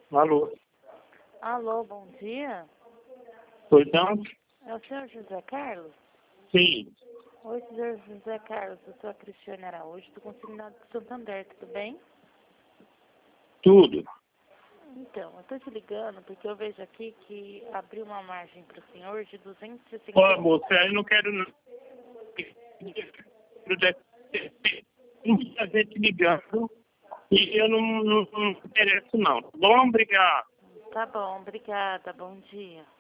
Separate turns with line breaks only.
Alô?
Alô, bom dia.
Pois não?
É o senhor José Carlos?
Sim.
Oi, senhor José Carlos. Eu sou a Cristiane Araújo, do Consignado de Santander, tudo bem?
Tudo.
Então, eu estou te ligando porque eu vejo aqui que abriu uma margem para o senhor de 250...
Ó, moça, eu não quero não. Muita gente ligando e eu não interesso não. Tá bom? Obrigado.
Tá bom, obrigada, bom dia.